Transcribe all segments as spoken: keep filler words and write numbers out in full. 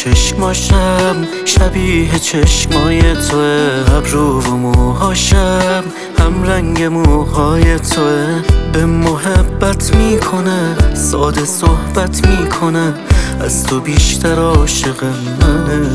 چشماشم شبیه چشمای توه، ابرو و موهاشم هم رنگ موهای توه. به محبت میکنه، ساده صحبت میکنه، از تو بیشتر عاشق منه.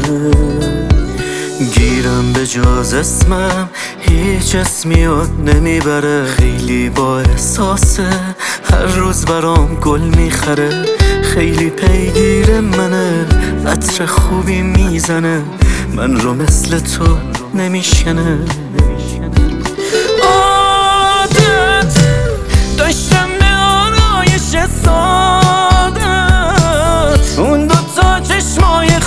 گیرم به جز اسمم هیچ اسمی یاد نمیبره، خیلی با احساسه، هر روز برام گل میخره. خیلی پیگیر منه، عطر خوبی میزنه، من رو مثل تو نمیشکنه. عادت داشتم به آرایش سادت، اون دوتا چشمای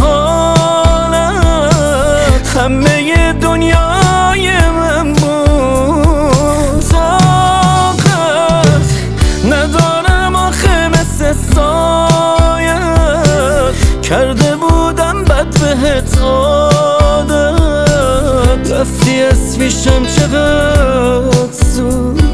خوشحالت، همه دنیای من بود. طاقت ندارم آخه مثل سایت، کرده بودم بد بهت عادت، رفتی اسمیشم چقدر زود.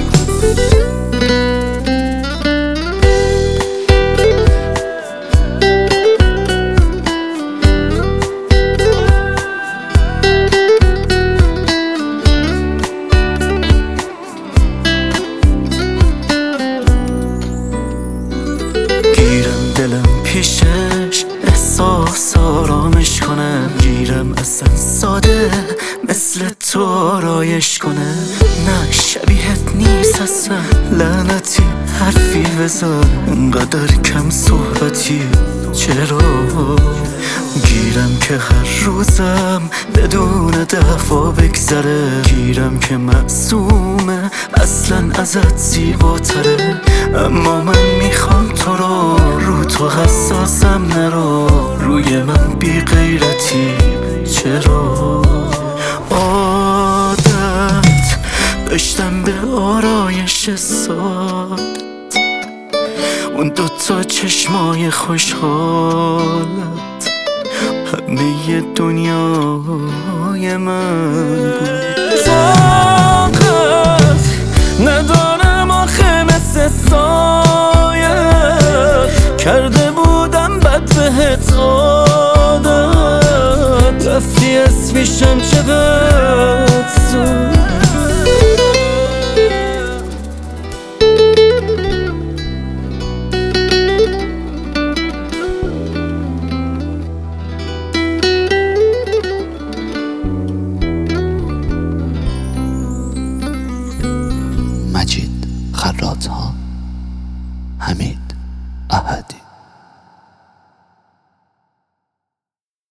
گیرم دلم پیشش احساس آرامش کنم، گیرم اصلا ساده مثل تو آرایش کنه. نه شبیهت نیست اصلا، لعنتی حرفی بزن، انقدر کم صحبتی چرا؟ گیرم که هر روزم بدون دفعه بگذره، گیرم که معصومه اصلا ازت زیباتره. اما من میخوام تو رو، رو تو حساسم نرو، روی من بی غیرتی چرا؟ عادت داشتم به آرایش ساد، اون دوتا چشمای خوشحالت، همه دنیای من بود. طاقت ندارم آخه مثل سایت، کرده بودم بد بهت عادت، رفتی اسمیشم چقدر زود. مجید خراط‌ها، حمید احدی.